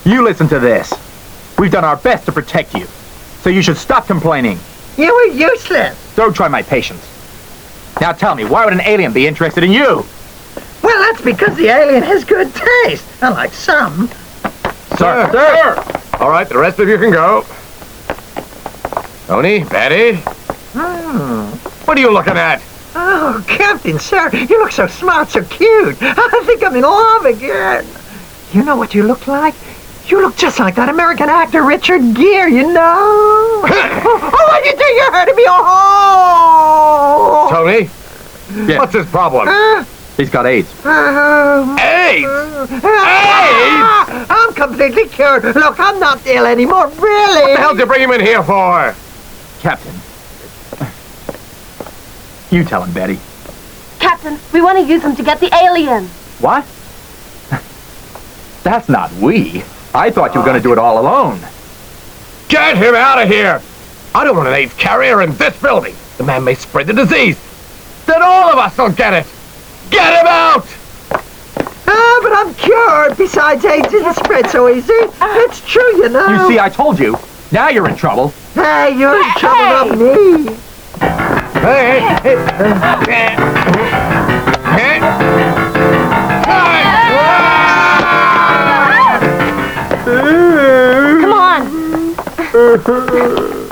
You listen to this. We've done our best to protect you, so you should stop complaining. You were useless. Don't try my patience. Now tell me, why would an alien be interested in you? Well, that's because the alien has good taste, unlike some. Sir! All right, the rest of you can go. Tony, Betty, what are you looking at? Oh, Captain, sir, you look so smart, so cute. I think I'm in love again. You know what you look like? You look just like that American actor Richard Gere, you know? Why do you think you're hurting me? Oh! Tony, Yeah. what's his problem? He's got AIDS. AIDS! I'm completely cured. Look, I'm not ill anymore, really. What the hell did you bring him in here for? Captain. You tell him, Betty. Captain, we want to use him to get the alien. What? That's not we. I thought you were going to do it all alone. Get him out of here! I don't want an AIDS carrier in this building. The man may spread the disease. Then all of us will get it. Get him out! Ah, but I'm cured. Besides, AIDS isn't spread so easy. It's true, you know. You see, I told you. Now you're in trouble. Hey, you're in trouble, not me. Hey, hey, Come on.